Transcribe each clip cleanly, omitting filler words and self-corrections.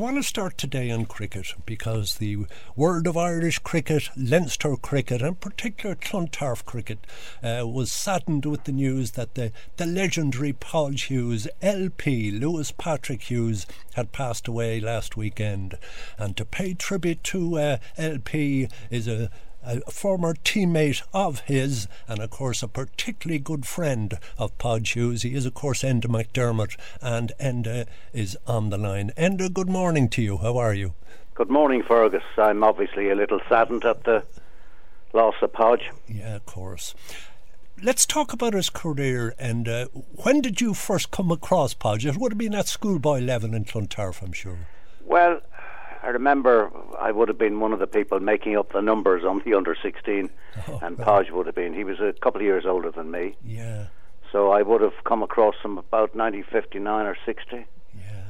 want to start today on cricket because the world of Irish cricket, Leinster cricket and particular Clontarf cricket was saddened with the news that the legendary Paul Hughes, LP, Lewis Patrick Hughes, had passed away last weekend. And to pay tribute to LP is a former teammate of his and of course a particularly good friend of Podge Hughes. He is of course Enda McDermott, and Enda is on the line. Enda, good morning to you. How are you? Good morning, Fergus. I'm obviously a little saddened at the loss of Podge. Yeah, of course. Let's talk about his career. And when did you first come across Podge? It would have been at schoolboy level in Clontarf, I'm sure. Well, I remember I would have been one of the people making up the numbers on the under-16, and Podge would have been. He was a couple of years older than me. Yeah. So I would have come across him about 1959 or 60. Yeah.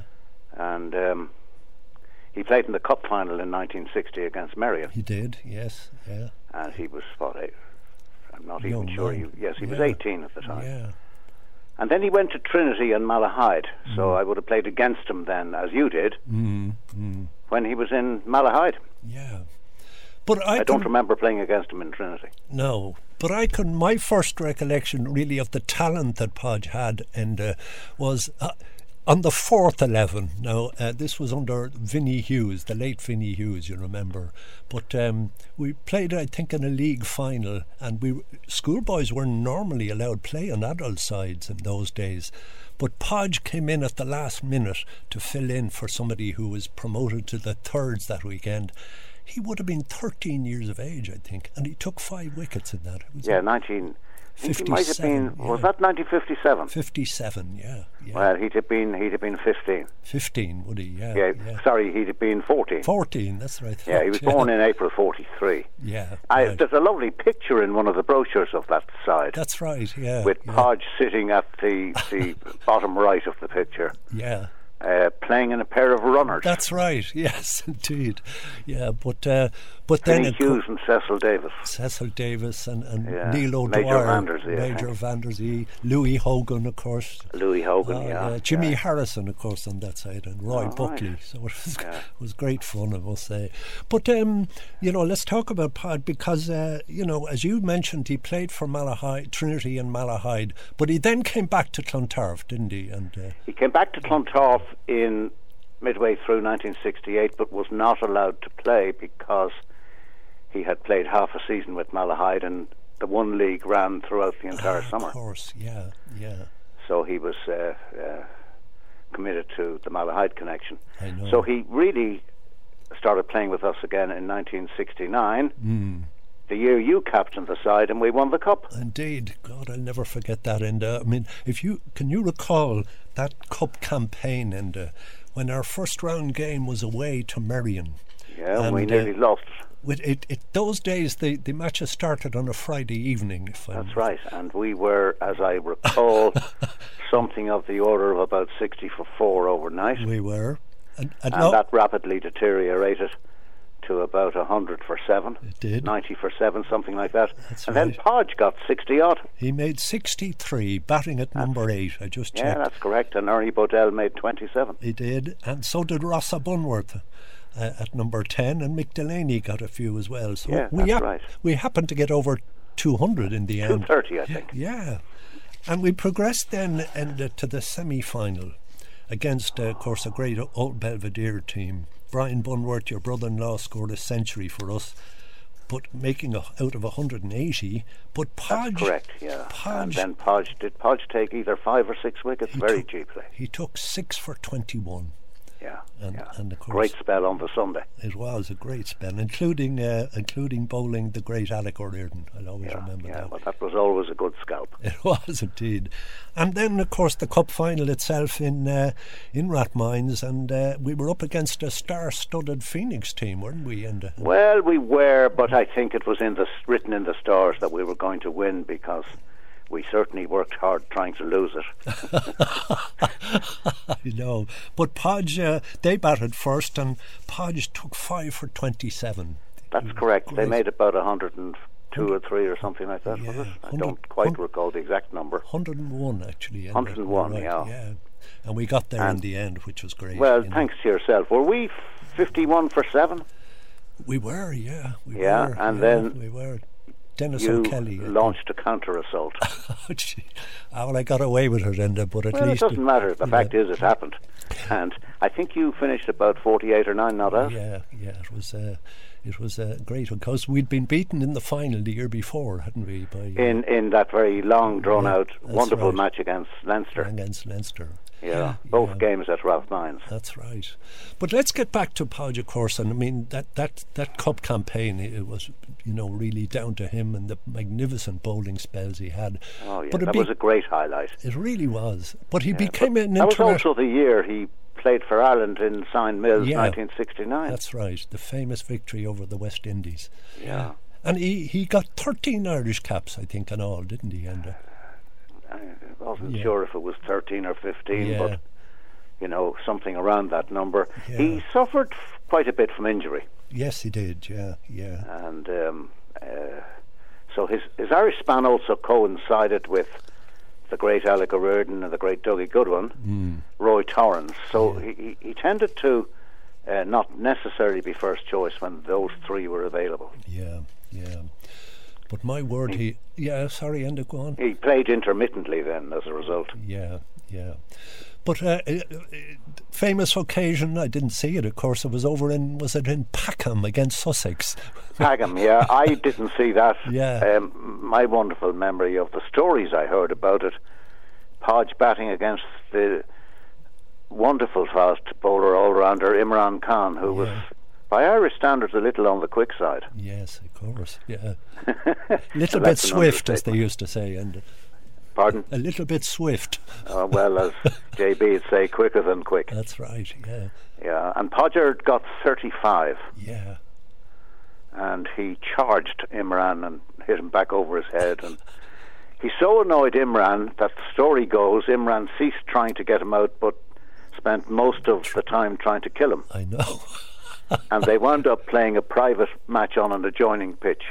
And he played in the cup final in 1960 against Merrion. He did, yes, yeah. And he was, I'm not Young even sure. man. He was 18 at the time. Yeah. And then he went to Trinity and Malahide, so I would have played against him then, as you did, when he was in Malahide. Yeah. But I don't remember playing against him in Trinity. No. But my first recollection really of the talent that Podge had and was on the fourth 11. Now, this was under Vinnie Hughes, the late Vinnie Hughes, you remember. But we played, I think, in a league final, and schoolboys weren't normally allowed play on adult sides in those days. But Podge came in at the last minute to fill in for somebody who was promoted to the thirds that weekend. He would have been 13 years of age, I think, and he took 5 wickets in that. Yeah, 1957. He might have been. Was that 1957? 57, yeah. Well, he'd have been 15. 15, would he? Yeah. Sorry, he'd have been 14. 14, that's right. Yeah, he was born in April 43. Yeah. Right. There's a lovely picture in one of the brochures of that side. That's right. Yeah. With Podge sitting at the bottom right of the picture. Yeah. Playing in a pair of runners. That's right. Yes, indeed. Yeah, but then Hughes and Cecil Davis. Cecil Davis and Neil O'Dwyer, Major Vandersea, Louis Hogan, of course. Louis Hogan, Jimmy Harrison, of course, on that side, and Roy Buckley. Right. So it was great fun, I must say. But let's talk about Pod because as you mentioned, he played for Malahide, Trinity and Malahide, but he then came back to Clontarf, didn't he? And he came back to Clontarf in midway through 1968, but was not allowed to play because he had played half a season with Malahide, and the one league ran throughout the entire summer. Of course, yeah. So he was committed to the Malahide connection. I know. So he really started playing with us again in 1969. The year you captained the side and we won the cup. Indeed. God, I'll never forget that. And I mean, can you recall that cup campaign and when our first round game was away to Merrion? Yeah, and we nearly lost. Those days, the matches started on a Friday evening. That's right, and we were, as I recall, something of the order of about 60 for 4 overnight. We were. And that rapidly deteriorated to about 100 for 7. It did. 90 for 7, something like that. That's and right. Then Podge got 60-odd. He made 63, batting at number 8. I just checked. Yeah, that's correct. And Ernie Bodell made 27. He did. And so did Rossa Bunworth at number 10. And Mick Delaney got a few as well. So yeah, that's right. We happened to get over 200 in the end. 230, I think. Yeah. And we progressed then to the semi-final against, of course, a great old Belvedere team. Brian Bunworth, your brother-in-law, scored a century for us, but making out of 180. But Podge... That's correct, yeah. And then did Podge take either 5 or 6 wickets very cheaply? He took 6 for 21. Yeah, and of course, great spell on the Sunday. It was a great spell, including bowling the great Alec O'Riordan. I'll always remember that. Yeah, but that was always a good scalp. It was indeed. And then, of course, the cup final itself in Rathmines, and we were up against a star-studded Phoenix team, weren't we? Well, we were, but I think it was written in the stars that we were going to win because we certainly worked hard trying to lose it. I know. But Podge, they batted first, and Podge took 5 for 27. That's correct. They made about 102 or 3 or something like that, was it? I don't quite recall the exact number. 101, actually. 101, right, yeah. And we got there in the end, which was great. Well, thanks to yourself. Were we 51 for 7? We were, yeah. Then we were. Dennis you O'Kelly launched a counter-assault. Well, I got away with it, Enda, but at least... it doesn't matter. The fact is it happened. And I think you finished about 48 or 9 not out. Yeah, it was great, because we'd been beaten in the final the year before, hadn't we? In that very long, drawn-out, wonderful match against Leinster. Yeah, both games at Ralph Mines. That's right. But let's get back to Podge, of course. And I mean, that cup campaign, it was, really down to him and the magnificent bowling spells he had. Oh, yeah, that was a great highlight. It really was. But he became an That was also the year he played for Ireland in Sine Mills, 1969. That's right, the famous victory over the West Indies. Yeah. And he got 13 Irish caps, I think, in all, didn't he, Enda? I wasn't sure if it was 13 or 15, but something around that number. Yeah. He suffered quite a bit from injury. Yes, he did. Yeah. And so his Irish span also coincided with the great Alec O'Riordan and the great Dougie Goodwin, Roy Torrance. So he tended to not necessarily be first choice when those three were available. Yeah. But my word, sorry, Enda, go on. He played intermittently then as a result. Yeah. But famous occasion, I didn't see it, of course, was it in Packham against Sussex? Packham, yeah. I didn't see that. Yeah. My wonderful memory of the stories I heard about it, Podge batting against the wonderful fast bowler all-rounder Imran Khan, who was, by Irish standards, a little on the quick side. Yes, of course, yeah. Little bit swift, as they used to say. And Pardon? A little bit swift. Well, as JB would say, quicker than quick. That's right, yeah. Yeah, and Podger got 35. Yeah. And he charged Imran and hit him back over his head. And he so annoyed Imran that the story goes, Imran ceased trying to get him out, but spent most of the time trying to kill him. I know. And they wound up playing a private match on an adjoining pitch.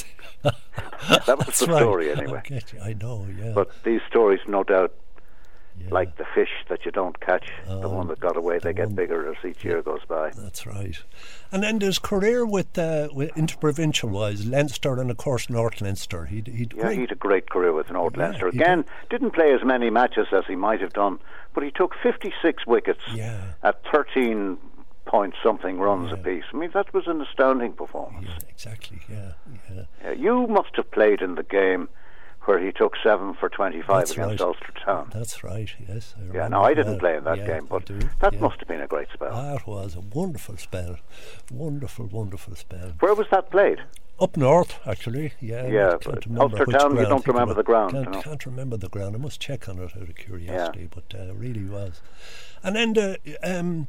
That was the story, anyway. I know, yeah. But these stories, no doubt, like the fish that you don't catch, the one that got away, they get bigger as each year goes by. That's right. And then his career with interprovincial-wise, Leinster and, of course, North Leinster. He had a great career with North Leinster. Again, didn't play as many matches as he might have done, but he took 56 wickets at 13 point something runs apiece. I mean, that was an astounding performance. Yeah, exactly, yeah. You must have played in the game where he took 7 for 25 against Ulster Town. That's right, yes. I didn't play in that game, but that must have been a great spell. That was a wonderful spell. Wonderful spell. Where was that played? Up north, actually, but Ulster Town, you don't remember the ground. Can't remember the ground. I must check on it out of curiosity, but it really was. And then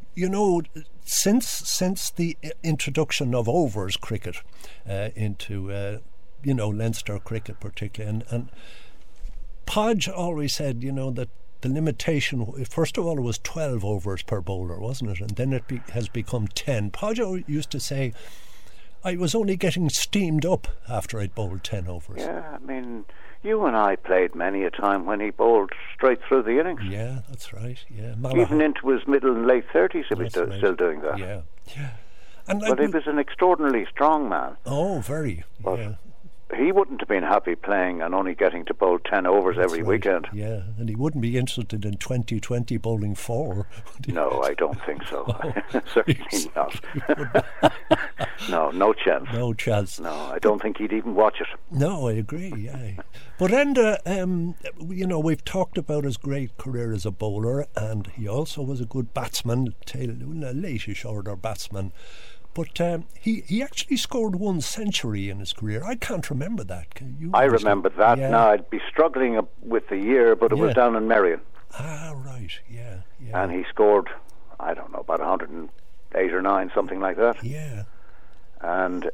since the introduction of overs cricket into Leinster cricket particularly, and Podge always said that the limitation, first of all, it was 12 overs per bowler, wasn't it? And then it has become 10. Podge used to say, I was only getting steamed up after I'd bowled 10 overs. Yeah, I mean, you and I played many a time when he bowled straight through the innings. Yeah, that's right. Yeah, even into his middle and late 30s, he was still doing that. Yeah. But he was an extraordinarily strong man. Oh, very. But he wouldn't have been happy playing and only getting to bowl 10 overs every weekend. Yeah, and he wouldn't be interested in 2020 bowling 4. No, I don't think so. Certainly not. No chance. No chance. No, I don't think he'd even watch it. No, I agree, yeah. But Enda, we've talked about his great career as a bowler, and he also was a good batsman, a late-ish order batsman. But he actually scored 1 century in his career. I can't remember that. I remember that. Yeah. Now, I'd be struggling with the year, but it was down in Merrion. Ah, right, yeah. And he scored, I don't know, about 108 or 9, something like that. Yeah. And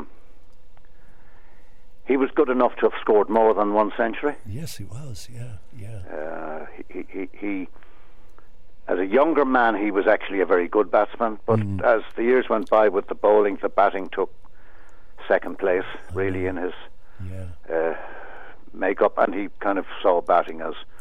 he was good enough to have scored more than 1 century. Yes, he was, yeah. He as a younger man, he was actually a very good batsman, but as the years went by with the bowling, the batting took second place, really, in his make-up, and he kind of saw batting as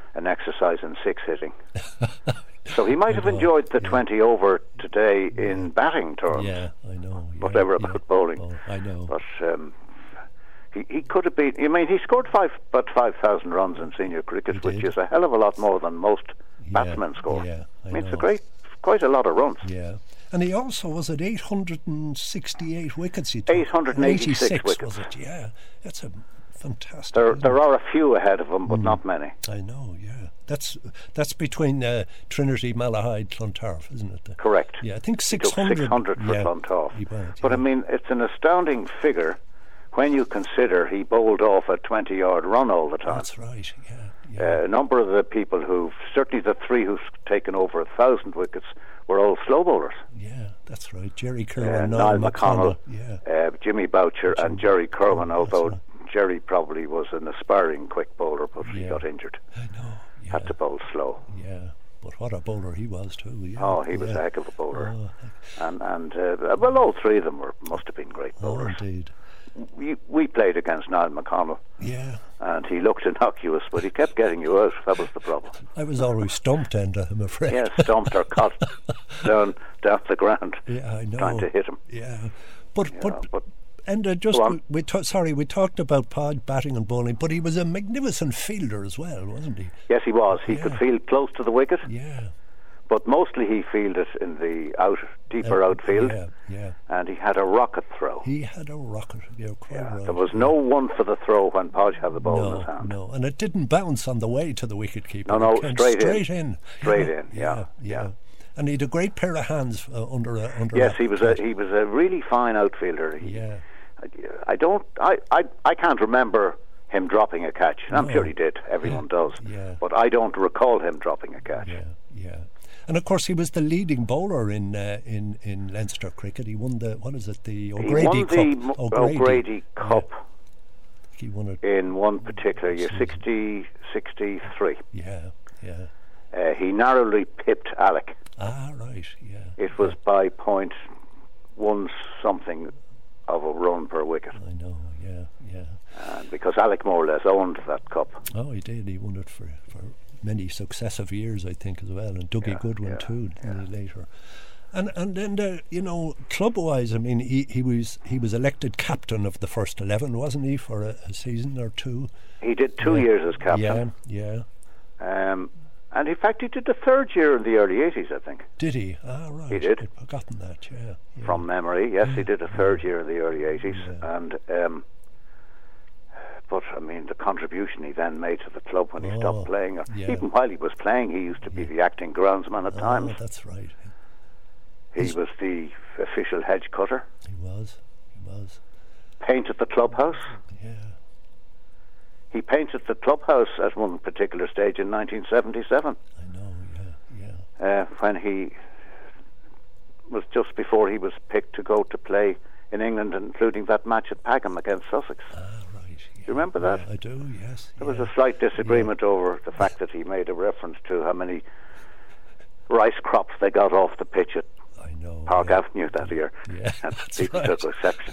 an exercise in six hitting. So he might have enjoyed the 20 over today in batting terms. Yeah, I know. Whatever about bowling. Oh, I know. But he could have been. I mean, he scored about 5,000 runs in senior cricket, which is a hell of a lot more than most batsmen score. Yeah, I mean, it's quite a lot of runs. Yeah. And he also was at 868 wickets. He took. 886 wickets. Was it? Yeah, that's a fantastic. There are a few ahead of him, but not many. I know. Yeah, that's between Trinity, Malahide, Clontarf, isn't it? Correct. Yeah, I think 600. He took 600 for Clontarf. But I mean, it's an astounding figure when you consider he bowled off a 20-yard run all the time. That's right. Yeah. A number of the people certainly the three who've taken over 1,000 wickets, were all slow bowlers. Yeah, that's right. Jerry Kerwin, Niall McConnell, Jimmy Boucher, and Jerry Kerwin, although Jerry probably was an aspiring quick bowler, but he got injured. I know. Yeah. Had to bowl slow. Yeah, but what a bowler he was too. Yeah. Oh, he was a heck of a bowler. And all three of them must have been great bowlers. Oh, indeed. We played against Niall McConnell. Yeah. And he looked innocuous, but he kept getting you out. That was the problem. I was always stumped, I'm afraid. Yeah, stumped or caught down the ground. Yeah, I know. Trying to hit him. Yeah, but we talked about Podge batting and bowling, but he was a magnificent fielder as well, wasn't he? Yes, he was. He could field close to the wicket. Yeah. But mostly he fielded in the deeper outfield. Yeah. And he had a rocket throw. Right. There was no one for the throw when Podge had the ball in his hand. No, and it didn't bounce on the way to the wicket-keeper. No, it came straight in. Straight in, yeah. And he had a great pair of hands under. Yes, he was a really fine outfielder. I can't remember him dropping a catch. I'm sure he did. Everyone does. Yeah. But I don't recall him dropping a catch. Yeah. And of course, he was the leading bowler in Leinster cricket. He won the O'Grady Cup. He won the O'Grady Cup. He won it in one particular year, 63. Yeah. He narrowly pipped Alec. Ah, right. Yeah. It was by 0.1 something of a run per wicket. I know. Yeah. Because Alec more or less owned that cup. Oh, he did. He won it for many successive years, I think, as well, and Dougie Goodwin too later. And then club-wise, I mean, he was elected captain of the first 11, wasn't he, for a season or two? He did 2 years as captain. Yeah. And in fact, he did the third year in the early 80s, I think. Did he? Ah, right. He did. I'd forgotten that. Yeah. From memory, yes, he did a third year in the early 80s, and. But, I mean, the contribution he then made to the club when he stopped playing, even while he was playing, he used to be the acting groundsman at times. That's right. He was the official hedge cutter. He was. Painted the clubhouse. Yeah. He painted the clubhouse at one particular stage in 1977. I know, when he was just before he was picked to go to play in England, including that match at Pagham against Sussex. Do you remember that? I do, yes. There was a slight disagreement over the fact that he made a reference to how many rice crops they got off the pitch at Park Avenue that year. Yeah, and people took exception.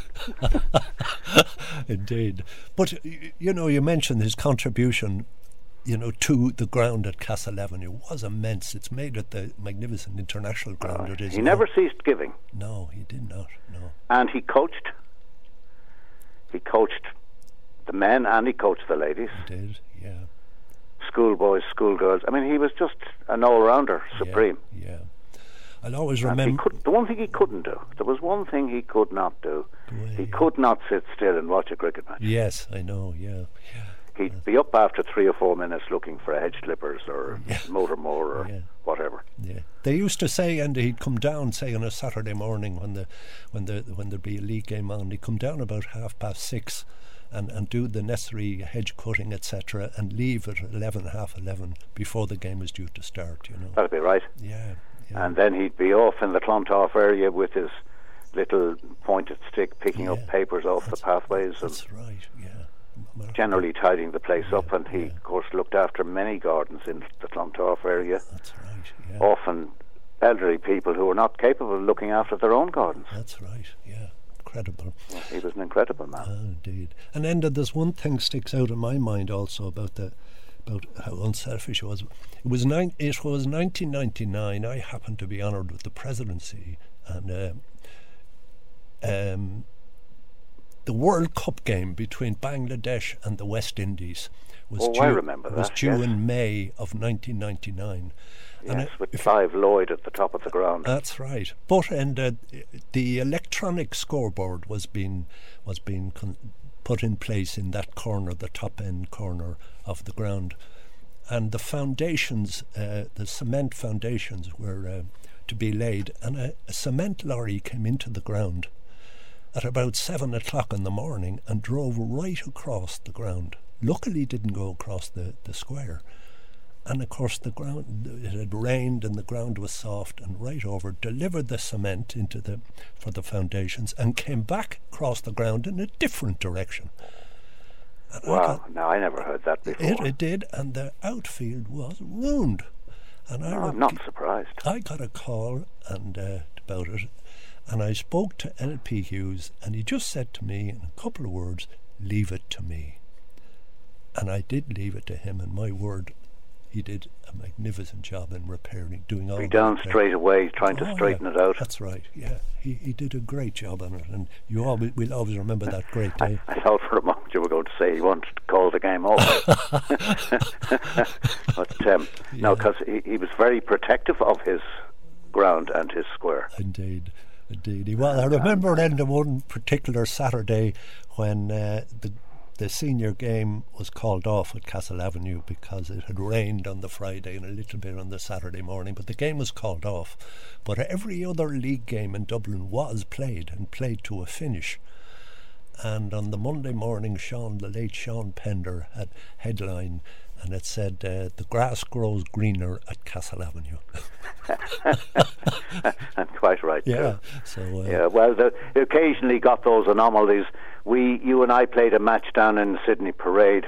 Indeed. But, you mentioned his contribution, to the ground at Castleaven. It was immense. It's made at the magnificent international ground it is. He never ceased giving. No, he did not, no. And he coached. He coached the men and he coached the ladies. He did, yeah. Schoolboys, schoolgirls. I mean, he was just an all-rounder, supreme. Yeah. I'll always remember. The one thing he couldn't do, there was one thing he could not do. He could not sit still and watch a cricket match. Yes, I know, yeah. He'd be up after 3 or 4 minutes looking for hedge clippers or motor mower or whatever. Yeah, they used to say, and he'd come down, say on a Saturday morning when there'd be a league game on, he'd come down about 6:30 and do the necessary hedge cutting, etc., and leave at 11:30 before the game was due to start. That'd be right. Yeah. And then he'd be off in the Clontarf area with his little pointed stick, picking up papers off the pathways. That's right. Yeah. Generally tidying the place up, and he, of course, looked after many gardens in the Clontarf area. That's right, yeah. Often elderly people who were not capable of looking after their own gardens. That's right, yeah. Incredible. Yeah, he was an incredible man. Oh, indeed. And Enda, there's one thing sticks out in my mind also about the about how unselfish he was. It was 1999. I happened to be honoured with the presidency, and the World Cup game between Bangladesh and the West Indies was due in May of 1999. Yes, with Clive Lloyd at the top of the ground. That's right. But the electronic scoreboard was being put in place in that corner, the top end corner of the ground, and the foundations, the cement foundations, were to be laid, and a cement lorry came into the ground at about 7 o'clock in the morning and drove right across the ground. Luckily didn't go across the square. And of course the ground, it had rained and the ground was soft, and right over, delivered the cement for the foundations, and came back across the ground in a different direction. And wow, I never heard that before. It did, and the outfield was ruined. And I'm not surprised. I got a call about it, and I spoke to LP Hughes, and he just said to me in a couple of words, "Leave it to me." And I did leave it to him, and my word, he did a magnificent job in repairing, doing all that. Be down straight away, trying to straighten it out. That's right, yeah. He did a great job on it, and we'll always remember that great day. I thought for a moment you were going to say he wanted to call the game off. But no, because he was very protective of his ground and his square. Indeed. He was. I remember in the one particular Saturday when the senior game was called off at Castle Avenue because it had rained on the Friday and a little bit on the Saturday morning, but the game was called off. But every other league game in Dublin was played, and played to a finish. And on the Monday morning, the late Sean Pender had headline, and it said, "The grass grows greener at Castle Avenue." And quite right. Yeah. So well, occasionally got those anomalies. You and I played a match down in the Sydney Parade,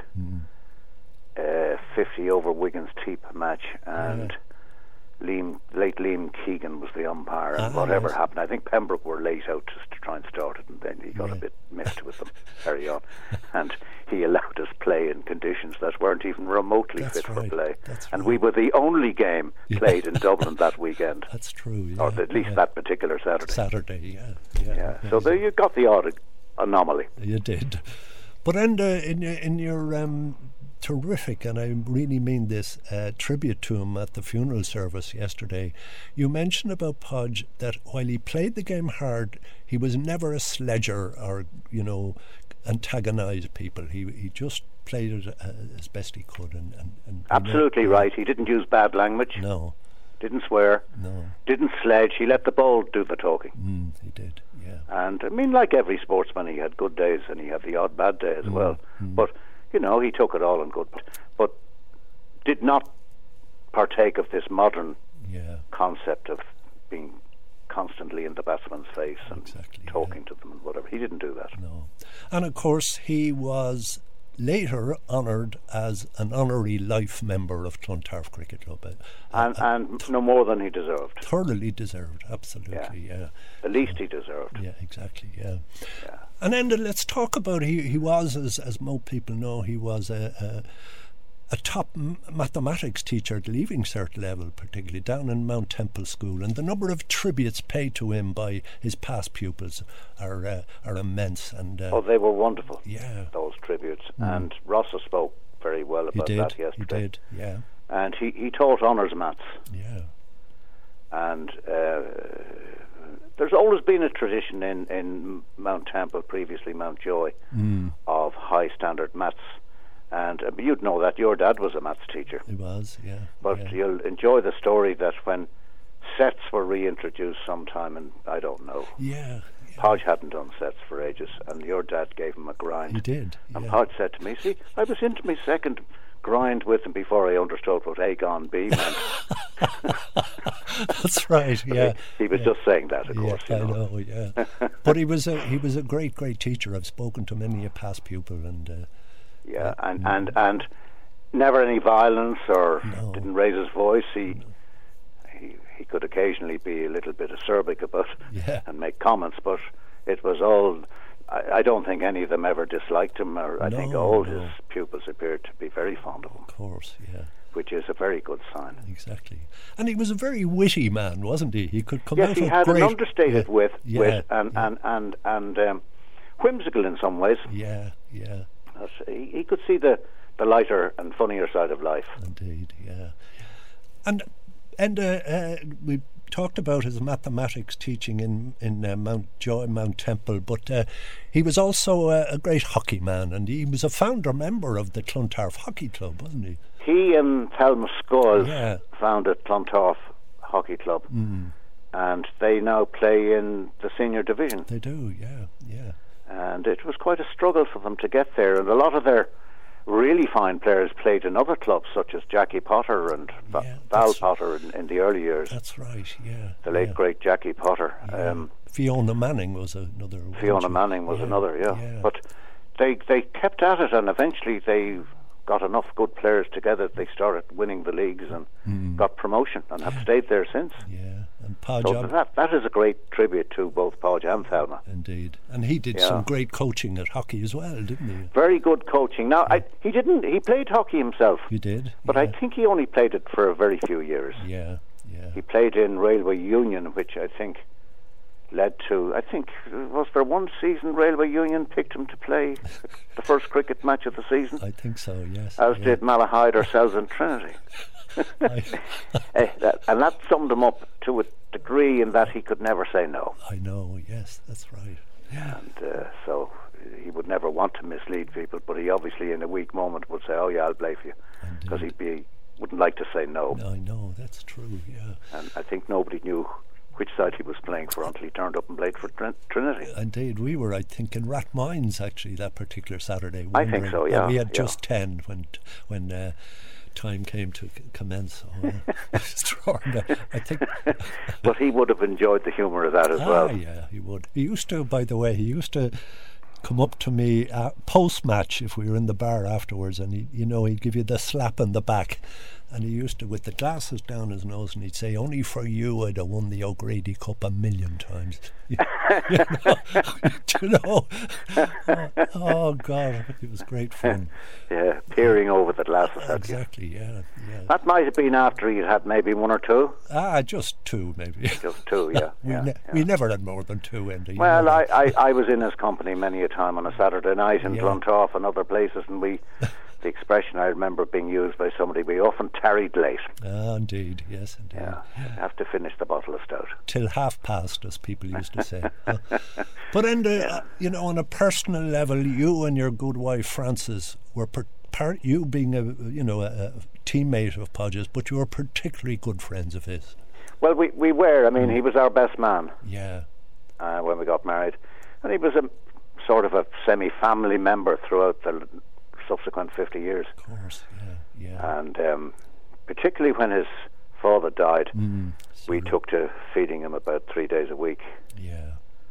50 over Wigan's Teep match, and late Liam Keegan was the umpire, and whatever happened, I think Pembroke were late out just to try and start it, and then he got a bit miffed with them, carry on, and he allowed us play in conditions that weren't even remotely fit for play. And we were the only game played in Dublin that weekend. That's true. Or at least that particular Saturday. Yeah. So there you got the odd anomaly. You did. But in your terrific, and I really mean this, tribute to him at the funeral service yesterday, you mentioned about Podge that while he played the game hard, he was never a sledger or antagonise people. He just played it as best he could. And absolutely right. He didn't use bad language. No. Didn't swear. No. Didn't sledge. He let the ball do the talking. He did. Yeah. And I mean, like every sportsman, he had good days and he had the odd bad day as well. But he took it all in good, but did not partake of this modern concept of being constantly in the batsman's face and talking to them and whatever. He didn't do that. No. And of course, he was later honoured as an honorary life member of Clontarf Cricket Club. And no more than he deserved. Thoroughly deserved, absolutely, yeah. The least he deserved. Yeah, exactly, yeah. And then let's talk about, he was, as most people know, he was a top mathematics teacher at Leaving Cert level, particularly down in Mount Temple School, and the number of tributes paid to him by his past pupils are immense. And they were wonderful. Yeah, those tributes. And Rossa spoke very well about that yesterday. He did. Yeah. And he taught honours maths. Yeah. And there's always been a tradition in Mount Temple, previously Mount Joy, of high standard maths. And you'd know that your dad was a maths teacher. He was, yeah. But you'll enjoy the story that when sets were reintroduced sometime, and I don't know. Yeah. Podge hadn't done sets for ages, and your dad gave him a grind. He did. And Podge said to me, "See, I was into my second grind with him before I understood what A gone B meant." That's right. Yeah. He was just saying that, of course. I know. Yeah. But he was a great teacher. I've spoken to many a past pupil, and. And never any violence or didn't raise his voice. He could occasionally be a little bit acerbic about and make comments, but it was all I don't think any of them ever disliked him, or I think No, all no. his pupils appeared to be very fond of him, Of course, yeah, which is a very good sign. exactly. And he was a very witty man, wasn't he? He could come Yes, out he with had great... an understated wit, yeah, and whimsical in some ways. yeah, yeah, He could see the lighter and funnier side of life. indeed, yeah. And we talked about his mathematics teaching in Mount Temple, but he was also a great hockey man, and he was a founder member of the Clontarf Hockey Club, wasn't he? He and Thelma Scholes Yeah. founded Clontarf Hockey Club, and they now play in the senior division. They do, yeah, yeah. And it was quite a struggle for them to get there, and a lot of their really fine players played in other clubs, such as Jackie Potter and Yeah, Val that's- Potter in the early years. That's right, yeah. The late yeah. great Jackie Potter. Yeah. Fiona Manning was another. wasn't Fiona she? Manning was Yeah, another, yeah. yeah. But they kept at it, and eventually they got enough good players together that they started winning the leagues and got promotion, and have stayed there since. Yeah, and Podge, So that is a great tribute to both Podge and Thelma. indeed. And he did Yeah. some great coaching at hockey as well, didn't he? Very good coaching. Now, he played hockey himself, He did. but yeah. I think he only played it for a very few years. Yeah, yeah. He played in Railway Union, which I think led to, was there one season Railway Union picked him to play the first cricket match of the season, I think so, yes. as yeah. did Malahide ourselves and Trinity. And that summed him up to a degree in that he could never say no. I know, yes, that's right. Yeah. And so he would never want to mislead people, but he obviously in a weak moment would say, oh yeah, I'll play for you, because wouldn't like to say no. I know, that's true, yeah. And I think nobody knew which side he was playing for until he turned up and played for Trinity. Indeed, we were, I think, in Rathmines actually that particular Saturday. I think so, yeah. And we had yeah. just 10 when time came to commence. Oh, extraordinary. I think. But he would have enjoyed the humour of that as well. Yeah, he would. He used to, by the way, come up to me post-match if we were in the bar afterwards, and he'd give you the slap in the back, and he used to, with the glasses down his nose, and he'd say, only for you I'd have won the O'Grady Cup 1,000,000 times. Do you know? Oh God, it was great fun. Yeah, peering over the glasses at you. Exactly, yeah. That might have been after he'd had maybe one or two. Just two maybe. Just two, yeah. We never had more than two, Andy. Well, I was in his company many a time on a Saturday night in Clontarf and other places, and the expression I remember being used by somebody, we often tarried late. Indeed, yes, indeed. Yeah, have to finish the bottle of stout. Till past, as people used to say. But on a personal level, you and your good wife Frances were you being a teammate of Podge's, but you were particularly good friends of his. Well, we were. I mean, he was our best man. Yeah. When we got married, and he was a sort of a semi-family member throughout the subsequent 50 years. Of course, yeah. And particularly when his father died, we took to feeding him about 3 days a week. Yeah.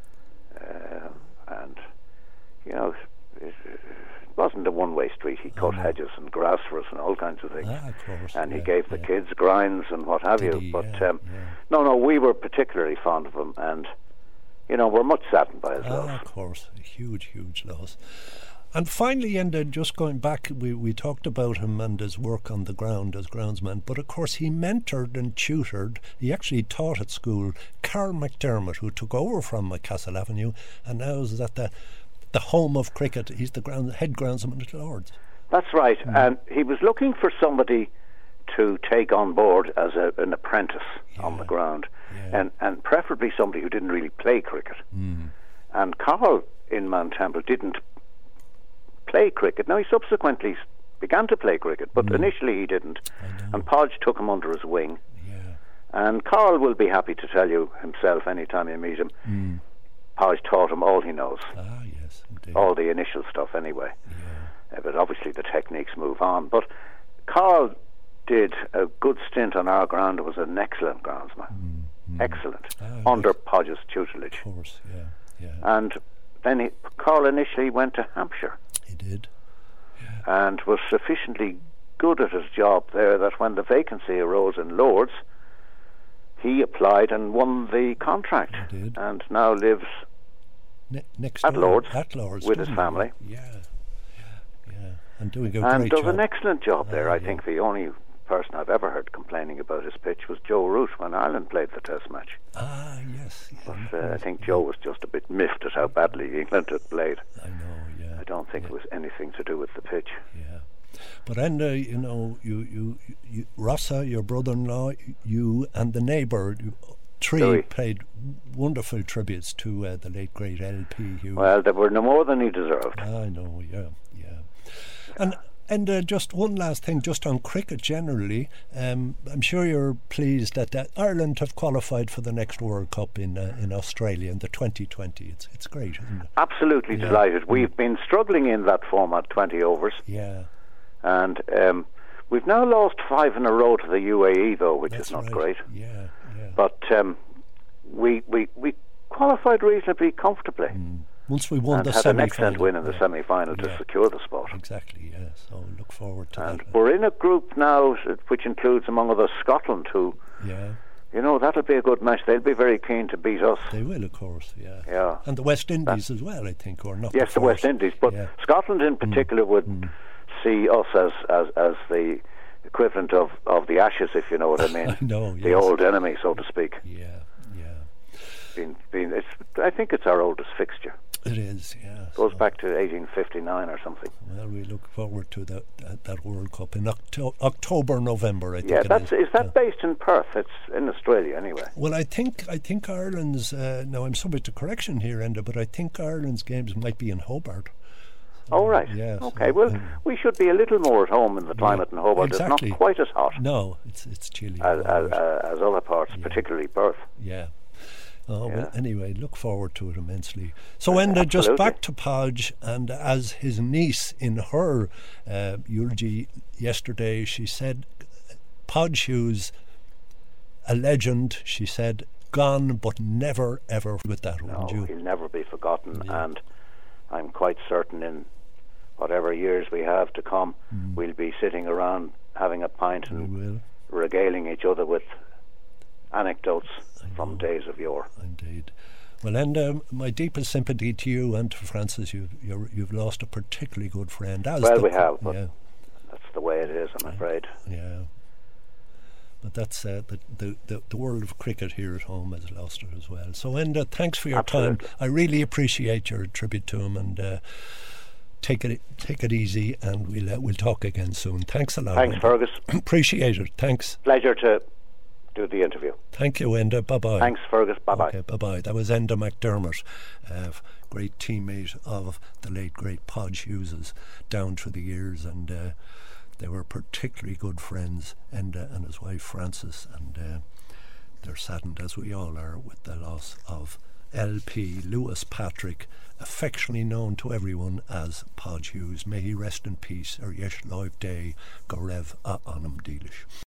And it wasn't a one-way street. He cut hedges and grass for us and all kinds of things. Of course. And he gave the kids grinds and what have you. But no, we were particularly fond of him, and we're much saddened by his loss. Of course, a huge loss. And finally, and just going back, we talked about him and his work on the ground as groundsman, but of course he mentored and tutored, he actually taught at school, Carl McDermott, who took over from Castle Avenue and now is at the home of cricket. He's the head groundsman at Lords. That's right, and he was looking for somebody to take on board as an apprentice on the ground, and preferably somebody who didn't really play cricket. And Carl in Mount Temple didn't play cricket. Now, he subsequently began to play cricket, but initially he didn't. And Podge took him under his wing. And Carl will be happy to tell you himself anytime you meet him. Podge taught him all he knows. Yes, indeed. All the initial stuff anyway. But obviously the techniques move on. But Carl did a good stint on our ground. It was an excellent groundsman. Excellent. Under Podge's tutelage. Of course, yeah. And then Carl initially went to Hampshire. He did. And was sufficiently good at his job there that when the vacancy arose in Lords, he applied and won the contract. He did. And now lives next at door, Lord's, at Lord's with his family. Yeah, and doing a And great does job. an excellent job there. I yeah. think the only person I've ever heard complaining about his pitch was Joe Root when Ireland played the Test match. Yes. But I think Joe was just a bit miffed at how badly England had played. I know, yeah. I don't think it was anything to do with the pitch. Yeah. But Enda, you Rossa, your brother-in-law, you and the neighbour, three Louis. paid wonderful tributes to the late great LP Hughes. Well, they were no more than he deserved. I know, yeah. And just one last thing, just on cricket generally, I'm sure you're pleased that Ireland have qualified for the next World Cup in Australia in the 2020. It's great, isn't it? Absolutely delighted. We've been struggling in that format, 20 overs. Yeah. And we've now lost 5 in a row to the UAE, though, which That's is not right. great. Yeah. But we qualified reasonably comfortably. Once we won And the had semi-final. an excellent win in the semi-final to secure the spot. Exactly, yeah. So look forward to And that. we're in a group now which includes, among others, Scotland, who, Yeah, that'll be a good match. They'll be very keen to beat us. they will, of course, yeah. Yeah. And the West Indies as well, I think, or not. Yes, the West first. Indies. But Yeah. Scotland in particular would see us as the equivalent of the Ashes, if you know what I mean. I know, The yes. old enemy, so to speak. Yeah. I think it's our oldest fixture. It is, yeah. Goes So, back to 1859 or something. well, we look forward to that World Cup in October, November, I think. Yeah, it is that based in Perth? It's in Australia anyway. Well, I think Ireland's. Now, I'm subject to correction here, Enda, but I think Ireland's games might be in Hobart. Oh, right. Yeah, Okay, so, well, we should be a little more at home in the climate in Hobart. exactly. It's not quite as hot No, it's chilly. as other parts, particularly Perth. Yeah. Oh, Yeah. well, anyway, look forward to it immensely. So, Enda, just Absolutely. back to Podge, and as his niece in her eulogy yesterday, she said, Podge Hughes, a legend, she said, gone but never ever with that, No, wouldn't you? he'll never be forgotten, and I'm quite certain in whatever years we have to come, we'll be sitting around having a pint We and will, regaling each other with anecdotes from days of yore. indeed. Well, and my deepest sympathy to you and to Francis. You've lost a particularly good friend. Well, we have, but yeah, that's the way it is, I'm afraid. yeah. But that's the world of cricket here at home has lost it as well. So, Enda, thanks for your Absolutely. time. I really appreciate your tribute to him, and take it easy, and we'll talk again soon. Thanks a lot. Thanks, Enda. Fergus. Appreciate it. Thanks. Pleasure to do the interview. Thank you, Enda. Bye bye. Thanks, Fergus. Bye-bye. Okay, bye bye. That was Enda McDermott, great teammate of the late great Podge Hughes down through the years, and they were particularly good friends, Enda and his wife Frances, and they're saddened, as we all are, with the loss of LP Lewis Patrick, affectionately known to everyone as Podge Hughes. May he rest in peace. Ar yesh live day, go rev a anam dealish.